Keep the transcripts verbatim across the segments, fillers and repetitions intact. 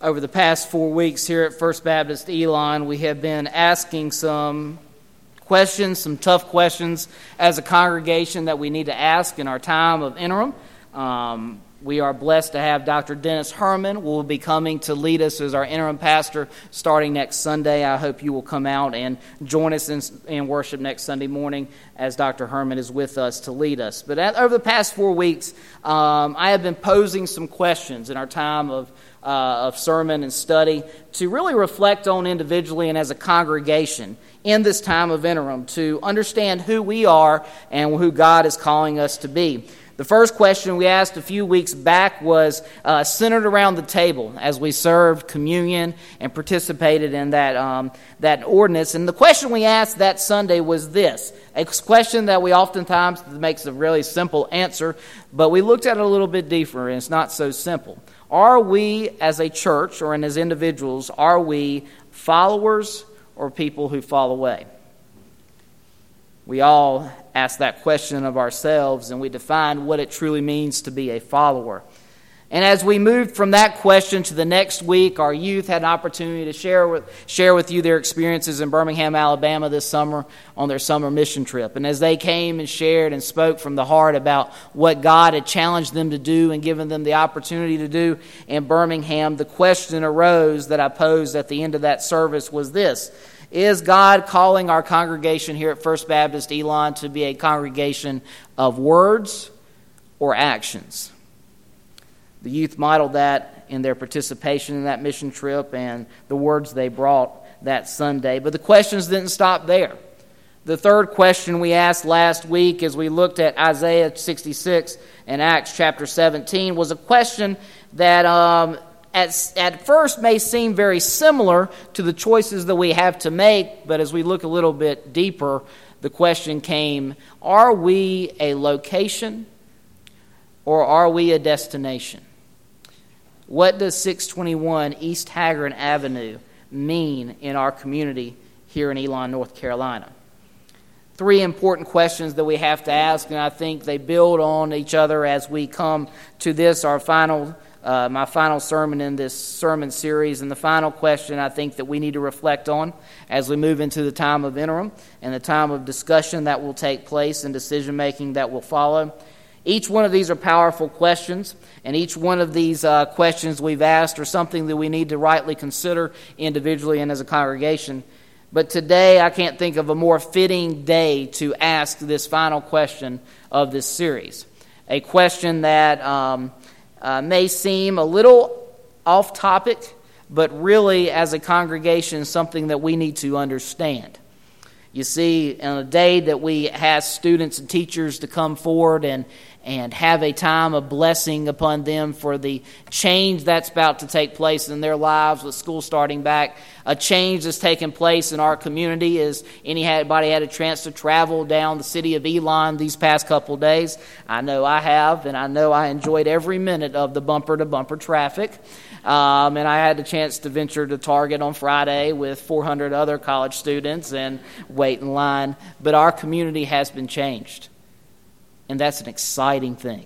Over the past four weeks here at First Baptist Elon, we have been asking some questions, some tough questions as a congregation that we need to ask in our time of interim. Um, we are blessed to have Doctor Dennis Herman, who will be coming to lead us as our interim pastor starting next Sunday. I hope you will come out and join us in, in worship next Sunday morning as Doctor Herman is with us to lead us. But at, over the past four weeks, um, I have been posing some questions in our time of Uh, of sermon and study to really reflect on individually and as a congregation in this time of interim to understand who we are and who God is calling us to be. The first question we asked a few weeks back was uh, centered around the table as we served communion and participated in that um, that ordinance. And the question we asked that Sunday was this, a question that we oftentimes makes a really simple answer, but we looked at it a little bit deeper, and it's not so simple. Are we, as a church or as individuals, are we followers or people who fall away? We all ask that question of ourselves, and we define what it truly means to be a follower. And as we moved from that question to the next week, our youth had an opportunity to share with share with you their experiences in Birmingham, Alabama this summer on their summer mission trip. And as they came and shared and spoke from the heart about what God had challenged them to do and given them the opportunity to do in Birmingham, the question arose that I posed at the end of that service was this: is God calling our congregation here at First Baptist Elon to be a congregation of words or actions? The youth modeled that in their participation in that mission trip and the words they brought that Sunday. But the questions didn't stop there. The third question we asked last week as we looked at Isaiah sixty-six and Acts chapter seventeen was a question that um, at, at first may seem very similar to the choices that we have to make, but as we look a little bit deeper, the question came, are we a location or are we a destination? What does six twenty-one East Haggard Avenue mean in our community here in Elon, North Carolina? Three important questions that we have to ask, and I think they build on each other as we come to this, our final, uh, my final sermon in this sermon series. And the final question I think that we need to reflect on as we move into the time of interim and the time of discussion that will take place and decision-making that will follow. Each one of these are powerful questions, and each one of these uh, questions we've asked are something that we need to rightly consider individually and as a congregation. But today, I can't think of a more fitting day to ask this final question of this series. A question that um, uh, may seem a little off topic, but really, as a congregation, something that we need to understand. You see, on a day that we have students and teachers to come forward and and have a time of blessing upon them for the change that's about to take place in their lives with school starting back, a change that's taken place in our community as anybody had a chance to travel down the city of Elon these past couple days. I know I have, and I know I enjoyed every minute of the bumper-to-bumper traffic. Um, and I had the chance to venture to Target on Friday with four hundred other college students and wait in line. But our community has been changed. And that's an exciting thing.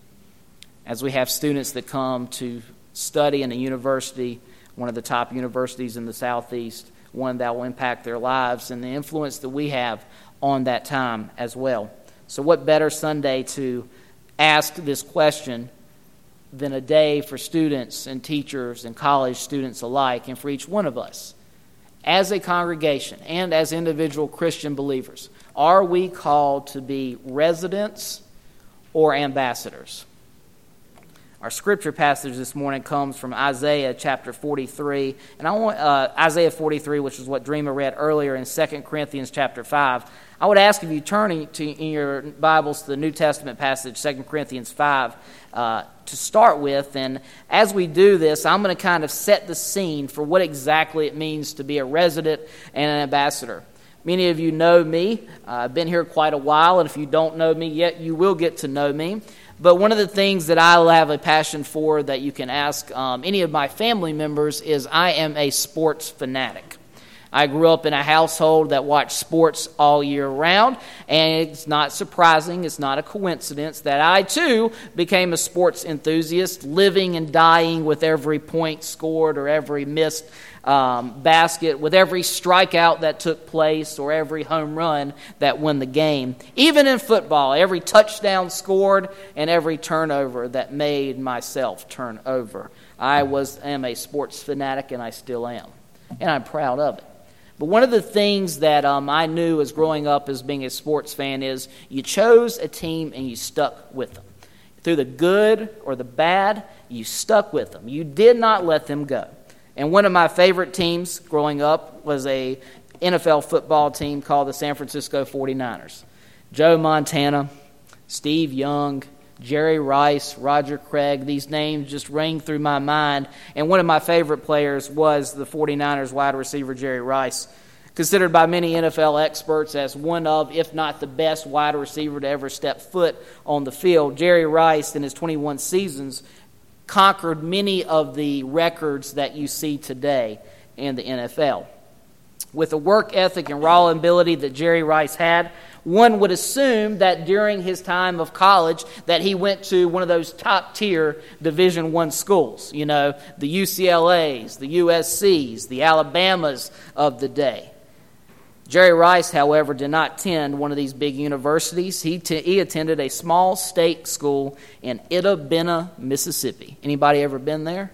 As we have students that come to study in a university, one of the top universities in the Southeast, one that will impact their lives and the influence that we have on that time as well. So what better Sunday to ask this question than a day for students and teachers and college students alike, and for each one of us as a congregation and as individual Christian believers. Are we called to be residents or ambassadors? Our scripture passage this morning comes from Isaiah chapter forty-three, and I want uh, Isaiah forty-three, which is what Dreamer read earlier in Second Corinthians chapter five. I would ask if you turn to, in your Bibles to the New Testament passage, Second Corinthians five, uh, to start with. And as we do this, I'm going to kind of set the scene for what exactly it means to be a resident and an ambassador. Many of you know me. Uh, I've been here quite a while, and if you don't know me yet, you will get to know me. But one of the things that I have a passion for that you can ask um, any of my family members is I am a sports fanatic. I grew up in a household that watched sports all year round, and it's not surprising, it's not a coincidence that I too became a sports enthusiast, living and dying with every point scored or every missed um, basket, with every strikeout that took place or every home run that won the game. Even in football, every touchdown scored and every turnover that made myself turn over. I was am a sports fanatic, and I still am, and I'm proud of it. But one of the things that um, I knew as growing up as being a sports fan is you chose a team and you stuck with them. Through the good or the bad, you stuck with them. You did not let them go. And one of my favorite teams growing up was a N F L football team called the San Francisco forty-niners. Joe Montana, Steve Young, Jerry Rice, Roger Craig, these names just rang through my mind. And one of my favorite players was the forty-niners wide receiver Jerry Rice, considered by many N F L experts as one of, if not the best wide receiver to ever step foot on the field. Jerry Rice, in his twenty-one seasons, conquered many of the records that you see today in the N F L. With the work ethic and raw ability that Jerry Rice had, one would assume that during his time of college that he went to one of those top-tier Division I schools, you know, the U C L A's, the U S C's, the Alabamas of the day. Jerry Rice, however, did not attend one of these big universities. He, t- he attended a small state school in Itta Bena, Mississippi. Anybody ever been there?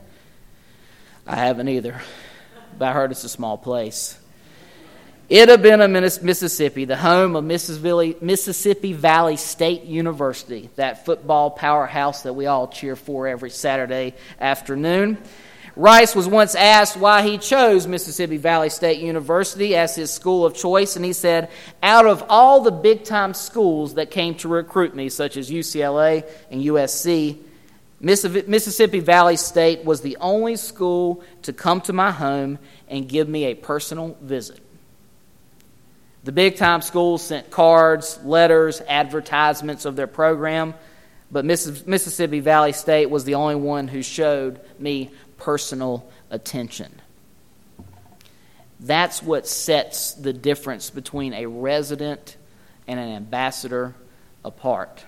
I haven't either, but I heard it's a small place. Itta Bena, Mississippi, the home of Mississippi Valley State University, that football powerhouse that we all cheer for every Saturday afternoon. Rice was once asked why he chose Mississippi Valley State University as his school of choice, and he said, out of all the big-time schools that came to recruit me, such as U C L A and U S C, Mississippi Valley State was the only school to come to my home and give me a personal visit. The big-time schools sent cards, letters, advertisements of their program, but Mississippi Valley State was the only one who showed me personal attention. That's what sets the difference between a resident and an ambassador apart.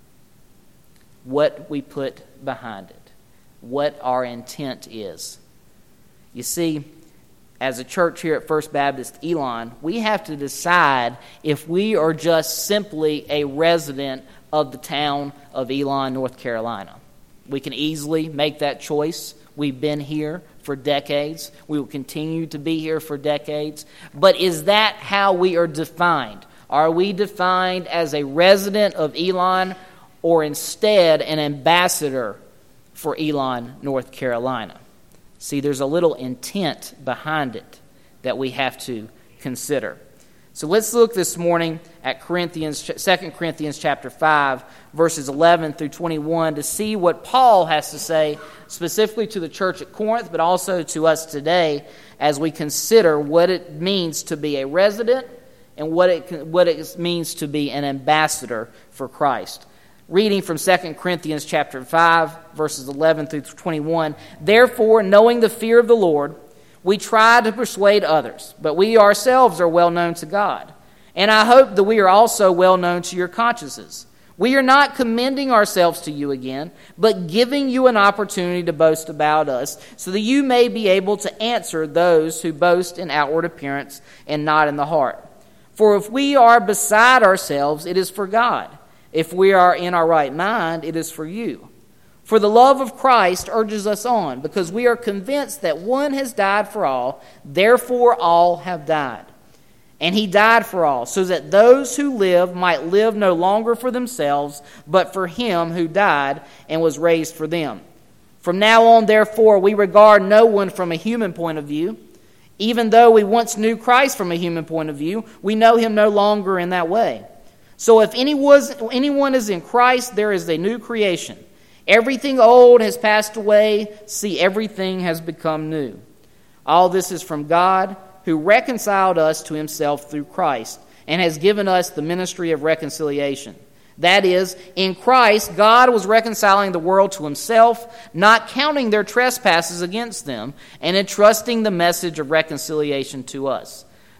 What we put behind it, what our intent is. You see, as a church here at First Baptist Elon, we have to decide if we are just simply a resident of the town of Elon, North Carolina. We can easily make that choice. We've been here for decades. We will continue to be here for decades. But is that how we are defined? Are we defined as a resident of Elon, or instead an ambassador for Elon, North Carolina? See, there's a little intent behind it that we have to consider. So let's look this morning at Corinthians, Second Corinthians chapter five, verses eleven through twenty-one, to see what Paul has to say specifically to the church at Corinth, but also to us today as we consider what it means to be a resident and what it what it means to be an ambassador for Christ. Reading from Second Corinthians chapter five, verses eleven through twenty-one, therefore, knowing the fear of the Lord, we try to persuade others, but we ourselves are well known to God. And I hope that we are also well known to your consciences. We are not commending ourselves to you again, but giving you an opportunity to boast about us, so that you may be able to answer those who boast in outward appearance and not in the heart. For if we are beside ourselves, it is for God. If we are in our right mind, it is for you. For the love of Christ urges us on, because we are convinced that one has died for all, therefore all have died. And he died for all, so that those who live might live no longer for themselves, but for him who died and was raised for them. From now on, therefore, we regard no one from a human point of view. Even though we once knew Christ from a human point of view, we know him no longer in that way. So if anyone is in Christ, there is a new creation. Everything old has passed away. See, everything has become new. All this is from God, who reconciled us to himself through Christ and has given us the ministry of reconciliation. That is, in Christ, God was reconciling the world to himself, not counting their trespasses against them, and entrusting the message of reconciliation to us.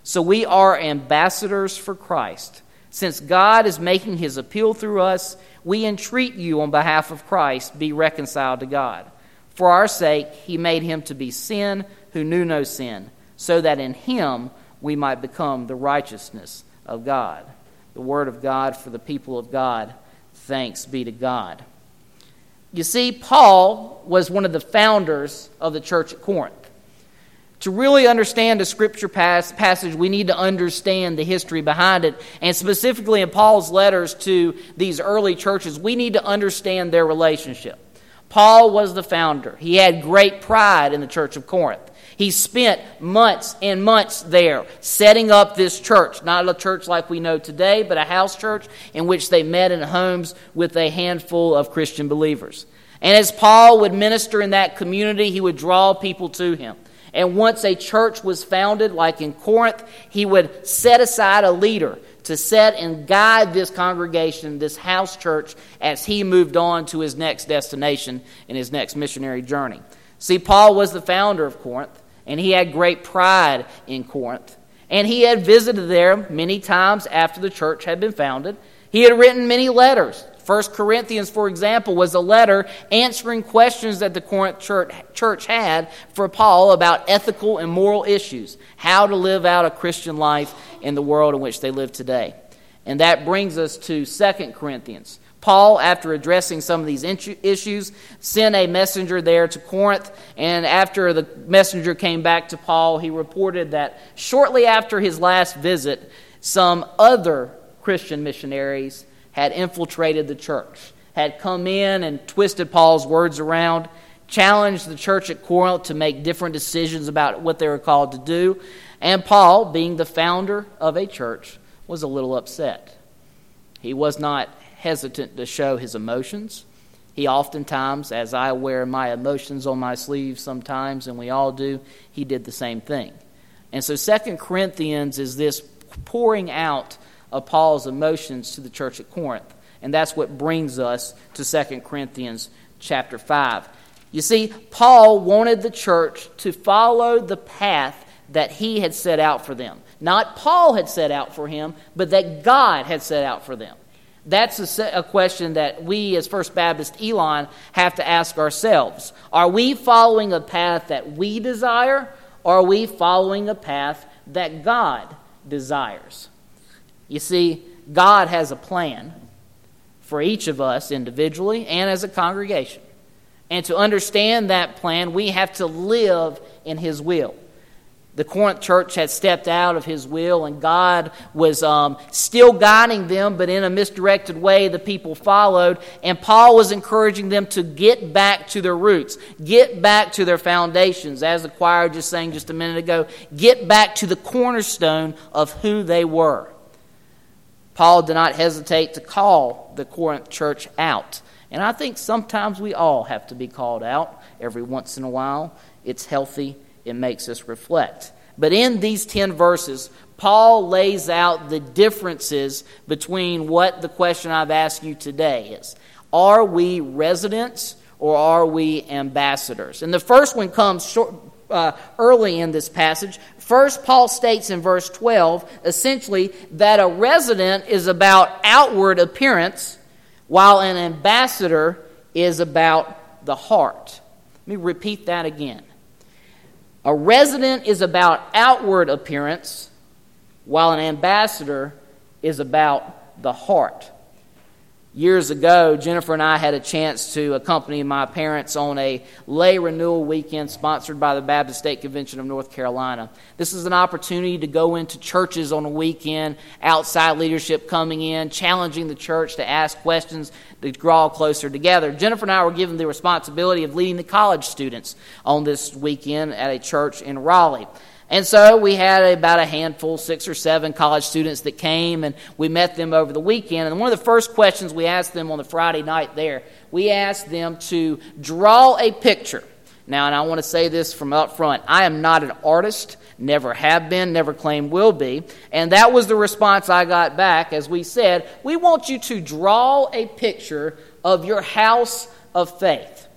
So we are ambassadors for Christ. Since God is making his appeal through us, we entreat you on behalf of Christ, be reconciled to God. For our sake, he made him to be sin who knew no sin, so that in him we might become the righteousness of God. The word of God for the people of God. Thanks be to God. You see, Paul was one of the founders of the church at Corinth. To really understand a scripture passage, we need to understand the history behind it. And specifically in Paul's letters to these early churches, we need to understand their relationship. Paul was the founder. He had great pride in the church of Corinth. He spent months and months there setting up this church. Not a church like we know today, but a house church in which they met in homes with a handful of Christian believers. And as Paul would minister in that community, he would draw people to him. And once a church was founded, like in Corinth, he would set aside a leader to set and guide this congregation, this house church, as he moved on to his next destination in his next missionary journey. See, Paul was the founder of Corinth, and he had great pride in Corinth. And he had visited there many times after the church had been founded. He had written many letters. First Corinthians, for example, was a letter answering questions that the Corinth church, church had for Paul about ethical and moral issues, how to live out a Christian life in the world in which they live today. And that brings us to Second Corinthians. Paul, after addressing some of these issues, sent a messenger there to Corinth, and after the messenger came back to Paul, he reported that shortly after his last visit, some other Christian missionaries had infiltrated the church, had come in and twisted Paul's words around, challenged the church at Corinth to make different decisions about what they were called to do, and Paul, being the founder of a church, was a little upset. He was not hesitant to show his emotions. He oftentimes, as I wear my emotions on my sleeve sometimes, and we all do, he did the same thing. And so Second Corinthians is this pouring out of Paul's emotions to the church at Corinth. And that's what brings us to Second Corinthians chapter five. You see, Paul wanted the church to follow the path that he had set out for them. Not Paul had set out for him, but that God had set out for them. That's a, a question that we as First Baptist Elon have to ask ourselves. Are we following a path that we desire, or are we following a path that God desires? You see, God has a plan for each of us individually and as a congregation. And to understand that plan, we have to live in his will. The Corinth church had stepped out of his will, and God was um, still guiding them, but in a misdirected way the people followed. And Paul was encouraging them to get back to their roots, get back to their foundations. As the choir just sang just a minute ago, get back to the cornerstone of who they were. Paul did not hesitate to call the Corinth church out. And I think sometimes we all have to be called out every once in a while. It's healthy. It makes us reflect. But in these ten verses, Paul lays out the differences between what the question I've asked you today is. Are we residents or are we ambassadors? And the first one comes short, uh, early in this passage. First, Paul states in verse twelve, essentially, that a resident is about outward appearance, while an ambassador is about the heart. Let me repeat that again. A resident is about outward appearance, while an ambassador is about the heart. Years ago, Jennifer and I had a chance to accompany my parents on a lay renewal weekend sponsored by the Baptist State Convention of North Carolina. This is an opportunity to go into churches on a weekend, outside leadership coming in, challenging the church to ask questions, to draw closer together. Jennifer and I were given the responsibility of leading the college students on this weekend at a church in Raleigh. And so we had about a handful, six or seven college students that came, and we met them over the weekend. And one of the first questions we asked them on the Friday night there, we asked them to draw a picture. Now, and I want to say this from up front, I am not an artist, never have been, never claim will be. And that was the response I got back as we said, we want you to draw a picture of your house of faith.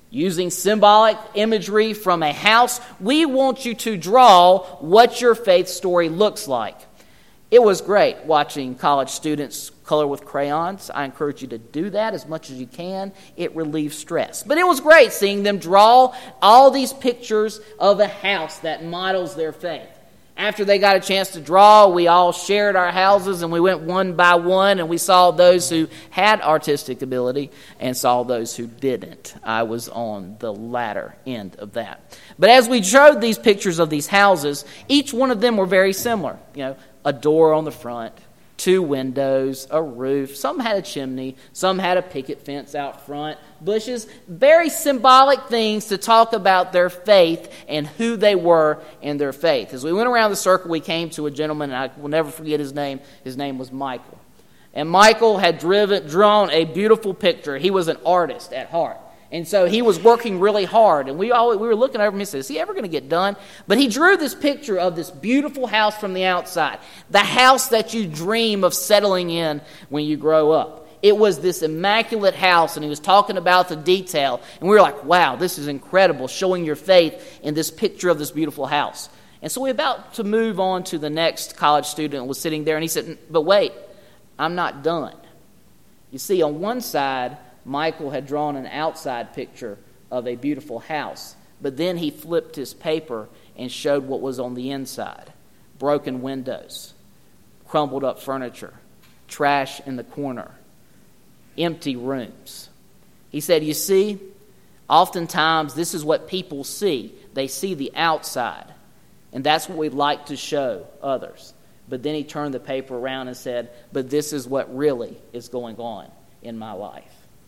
Using symbolic imagery from a house, we want you to draw what your faith story looks like. It was great watching college students color with crayons. I encourage you to do that as much as you can. It relieves stress. But it was great seeing them draw all these pictures of a house that models their faith. After they got a chance to draw, we all shared our houses and we went one by one and we saw those who had artistic ability and saw those who didn't. I was on the latter end of that. But as we showed these pictures of these houses, each one of them were very similar. You know, a door on the front, two windows, a roof. Some had a chimney. Some had a picket fence out front, bushes. Very symbolic things to talk about their faith and who they were in their faith. As we went around the circle, we came to a gentleman, and I will never forget his name. His name was Michael. And Michael had driven, drawn a beautiful picture. He was an artist at heart. And so he was working really hard. And we all we were looking over him and said, is he ever going to get done? But he drew this picture of this beautiful house from the outside. The house that you dream of settling in when you grow up. It was this immaculate house, and he was talking about the detail. And we were like, wow, this is incredible, showing your faith in this picture of this beautiful house. And so we were about to move on to the next college student who was sitting there. And he said, but wait, I'm not done. You see, on one side, Michael had drawn an outside picture of a beautiful house, but then he flipped his paper and showed what was on the inside. Broken windows, crumbled up furniture, trash in the corner, empty rooms. He said, you see, oftentimes this is what people see. They see the outside, and that's what we'd like to show others. But then he turned the paper around and said, but this is what really is going on in my life.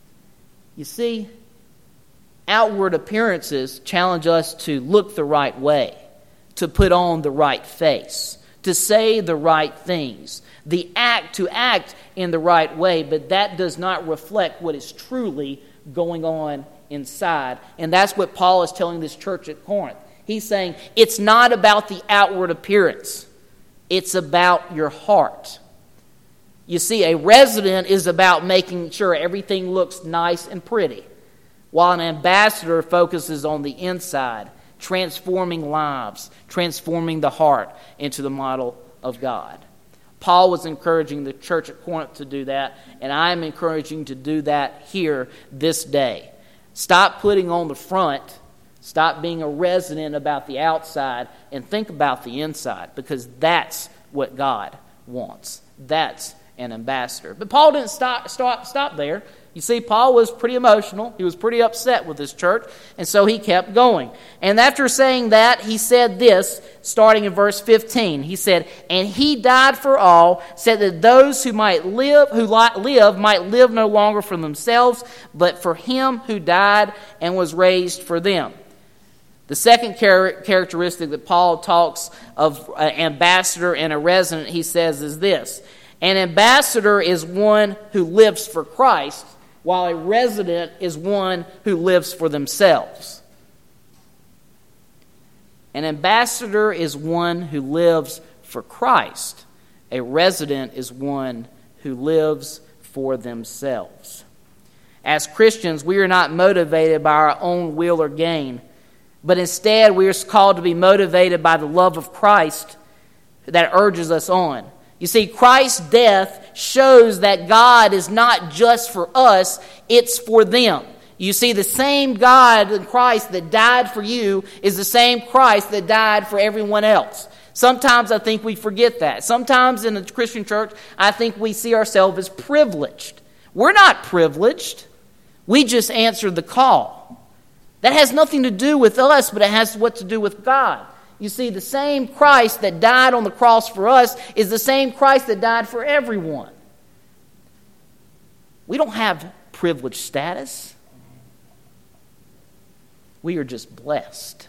You see, outward appearances challenge us to look the right way, to put on the right face, to say the right things, the act to act in the right way, but that does not reflect what is truly going on inside. And that's what Paul is telling this church at Corinth. He's saying it's not about the outward appearance, it's about your heart. You see, a resident is about making sure everything looks nice and pretty, while an ambassador focuses on the inside, transforming lives, transforming the heart into the model of God. Paul was encouraging the church at Corinth to do that, and I'm encouraging to do that here this day. Stop putting on the front, stop being a resident about the outside, and think about the inside, because that's what God wants. That's an ambassador. But Paul didn't stop, stop, stop there. You see, Paul was pretty emotional. He was pretty upset with this church, and so he kept going. And after saying that, he said this, starting in verse fifteen. He said, and he died for all, said that those who might live, who live might live no longer for themselves, but for him who died and was raised for them. The second char- characteristic that Paul talks of an ambassador and a resident, he says, is this. An ambassador is one who lives for Christ, while a resident is one who lives for themselves. An ambassador is one who lives for Christ. A resident is one who lives for themselves. As Christians, we are not motivated by our own will or gain, but instead we are called to be motivated by the love of Christ that urges us on. You see, Christ's death shows that God is not just for us, it's for them. You see, the same God in Christ that died for you is the same Christ that died for everyone else. Sometimes I think we forget that. Sometimes in the Christian church, I think we see ourselves as privileged. We're not privileged. We just answered the call. That has nothing to do with us, but it has what to do with God. You see, the same Christ that died on the cross for us is the same Christ that died for everyone. We don't have privileged status. We are just blessed.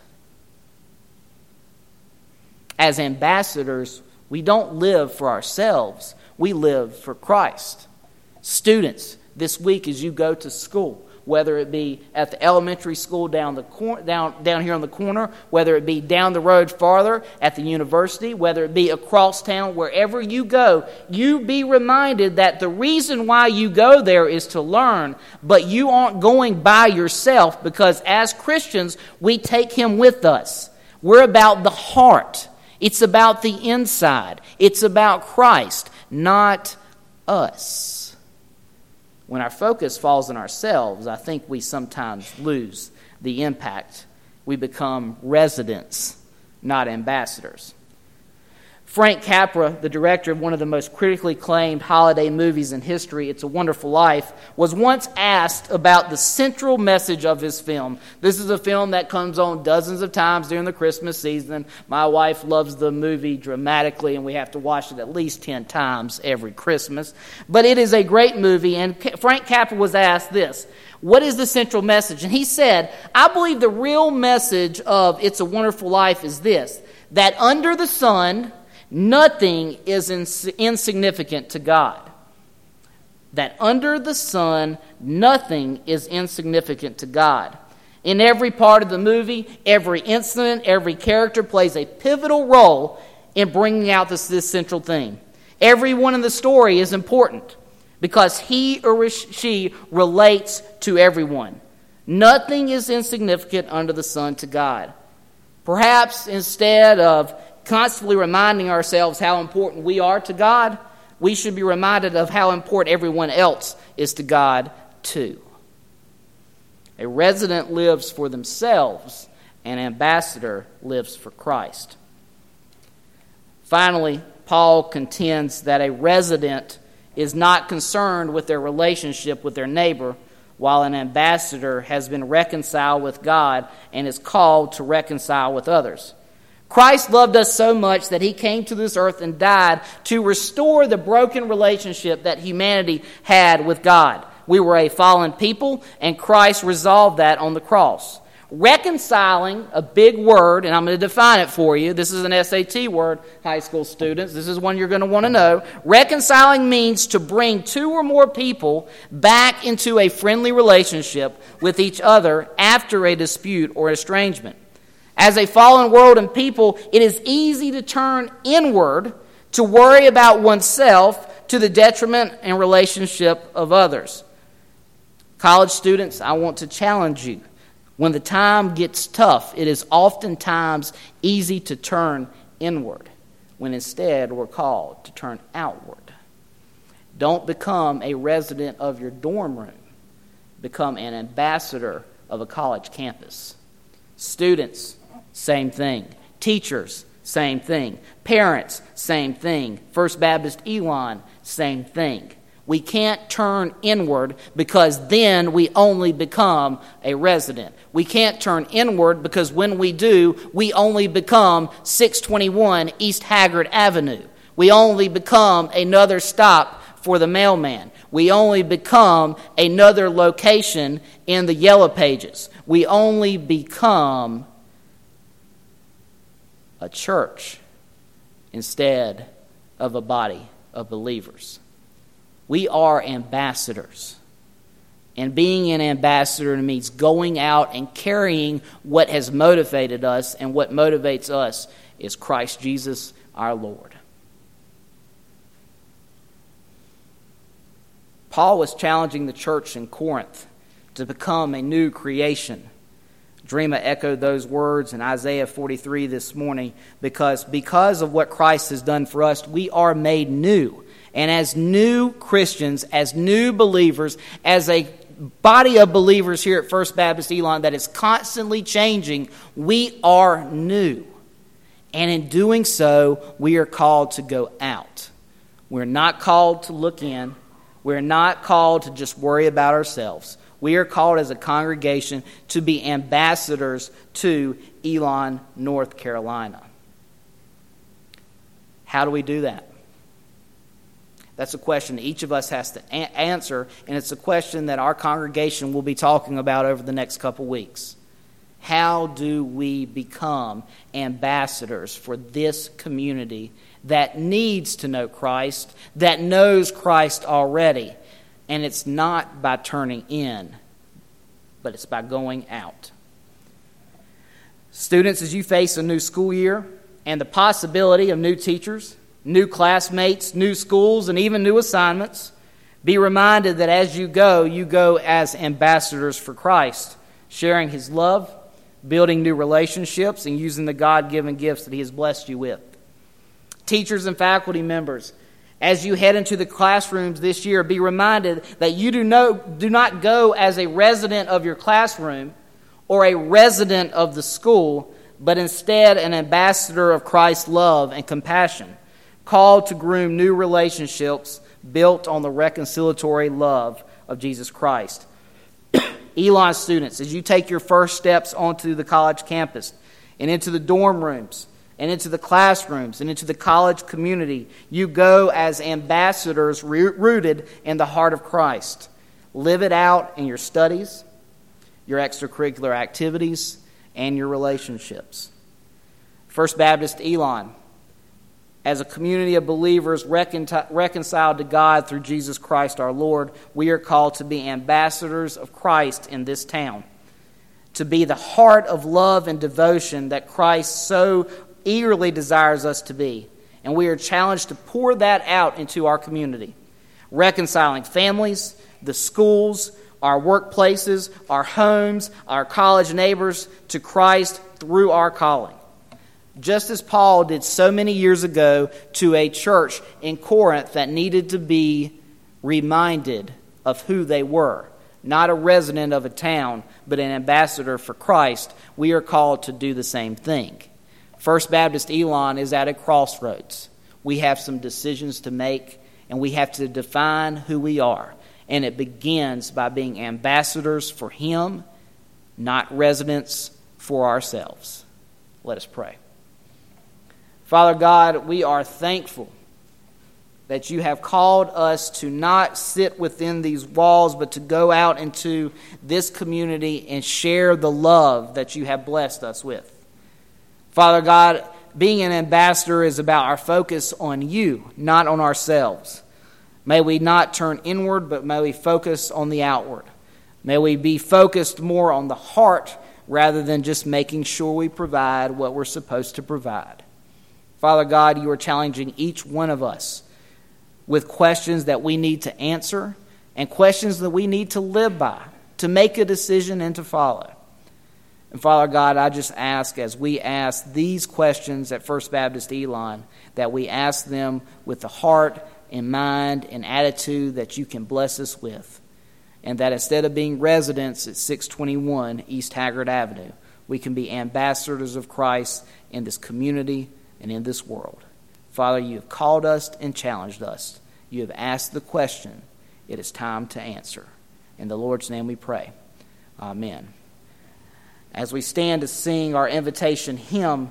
As ambassadors, we don't live for ourselves. We live for Christ. Students, this week as you go to school, whether it be at the elementary school down the cor- down down here on the corner, whether it be down the road farther at the university, whether it be across town, wherever you go, you be reminded that the reason why you go there is to learn, but you aren't going by yourself, because as Christians, we take him with us. We're about the heart. It's about the inside. It's about Christ, not us. When our focus falls on ourselves, I think we sometimes lose the impact. We become residents, not ambassadors. Frank Capra, the director of one of the most critically acclaimed holiday movies in history, It's a Wonderful Life, was once asked about the central message of his film. This is a film that comes on dozens of times during the Christmas season. My wife loves the movie dramatically, and we have to watch it at least ten times every Christmas. But it is a great movie, and Frank Capra was asked this: what is the central message? And he said, I believe the real message of It's a Wonderful Life is this, that under the sun, nothing is ins- insignificant to God. That under the sun, nothing is insignificant to God. In every part of the movie, every incident, every character plays a pivotal role in bringing out this, this central theme. Everyone in the story is important because he or she relates to everyone. Nothing is insignificant under the sun to God. Perhaps instead of constantly reminding ourselves how important we are to God, we should be reminded of how important everyone else is to God too. A resident lives for themselves, an ambassador lives for Christ. Finally, Paul contends that a resident is not concerned with their relationship with their neighbor, while an ambassador has been reconciled with God and is called to reconcile with others. Christ loved us so much that he came to this earth and died to restore the broken relationship that humanity had with God. We were a fallen people, and Christ resolved that on the cross. Reconciling, a big word, and I'm going to define it for you. This is an S A T word, high school students. This is one you're going to want to know. Reconciling means to bring two or more people back into a friendly relationship with each other after a dispute or estrangement. As a fallen world and people, it is easy to turn inward to worry about oneself to the detriment and relationship of others. College students, I want to challenge you. When the time gets tough, it is oftentimes easy to turn inward, when instead we're called to turn outward. Don't become a resident of your dorm room. Become an ambassador of a college campus. Students, same thing. Teachers, same thing. Parents, same thing. First Baptist Elon, same thing. We can't turn inward because then we only become a resident. We can't turn inward because when we do, we only become six twenty-one East Haggard Avenue. We only become another stop for the mailman. We only become another location in the Yellow Pages. We only become a church instead of a body of believers. We are ambassadors. And being an ambassador means going out and carrying what has motivated us, and what motivates us is Christ Jesus our Lord. Paul was challenging the church in Corinth to become a new creation. Dreama echoed those words in Isaiah forty-three this morning, because because of what Christ has done for us, we are made new. And as new Christians, as new believers, as a body of believers here at First Baptist Elon that is constantly changing, we are new. And in doing so, we are called to go out. We're not called to look in. We're not called to just worry about ourselves. We are called as a congregation to be ambassadors to Elon, North Carolina. How do we do that? That's a question each of us has to a- answer, and it's a question that our congregation will be talking about over the next couple weeks. How do we become ambassadors for this community that needs to know Christ, that knows Christ already? And it's not by turning in, but it's by going out. Students, as you face a new school year and the possibility of new teachers, new classmates, new schools, and even new assignments, be reminded that as you go, you go as ambassadors for Christ, sharing His love, building new relationships, and using the God-given gifts that He has blessed you with. Teachers and faculty members, as you head into the classrooms this year, be reminded that you do, no, do not go as a resident of your classroom or a resident of the school, but instead an ambassador of Christ's love and compassion, called to groom new relationships built on the reconciliatory love of Jesus Christ. Elon students, as you take your first steps onto the college campus and into the dorm rooms and into the classrooms and into the college community, you go as ambassadors rooted in the heart of Christ. Live it out in your studies, your extracurricular activities, and your relationships. First Baptist Elon, as a community of believers recon- reconciled to God through Jesus Christ our Lord, we are called to be ambassadors of Christ in this town, to be the heart of love and devotion that Christ so eagerly desires us to be. And we are challenged to pour that out into our community, reconciling families, the schools, our workplaces, our homes, our college neighbors to Christ through our calling. Just as Paul did so many years ago to a church in Corinth that needed to be reminded of who they were, not a resident of a town, but an ambassador for Christ, we are called to do the same thing. First Baptist Elon is at a crossroads. We have some decisions to make, and we have to define who we are. And it begins by being ambassadors for Him, not residents for ourselves. Let us pray. Father God, we are thankful that you have called us to not sit within these walls, but to go out into this community and share the love that you have blessed us with. Father God, being an ambassador is about our focus on you, not on ourselves. May we not turn inward, but may we focus on the outward. May we be focused more on the heart rather than just making sure we provide what we're supposed to provide. Father God, you are challenging each one of us with questions that we need to answer and questions that we need to live by, to make a decision and to follow. And Father God, I just ask, as we ask these questions at First Baptist Elon, that we ask them with the heart and mind and attitude that you can bless us with. And that instead of being residents at six twenty-one East Haggard Avenue, we can be ambassadors of Christ in this community and in this world. Father, you have called us and challenged us. You have asked the question. It is time to answer. In the Lord's name we pray. Amen. As we stand to sing our invitation hymn,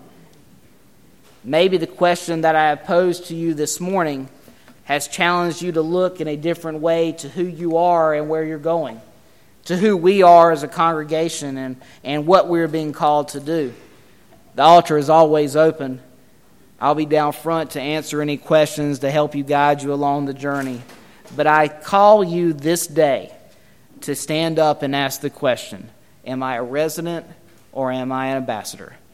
maybe the question that I have posed to you this morning has challenged you to look in a different way to who you are and where you're going, to who we are as a congregation and, and what we're being called to do. The altar is always open. I'll be down front to answer any questions to help you guide you along the journey. But I call you this day to stand up and ask the question, am I a resident or am I an ambassador?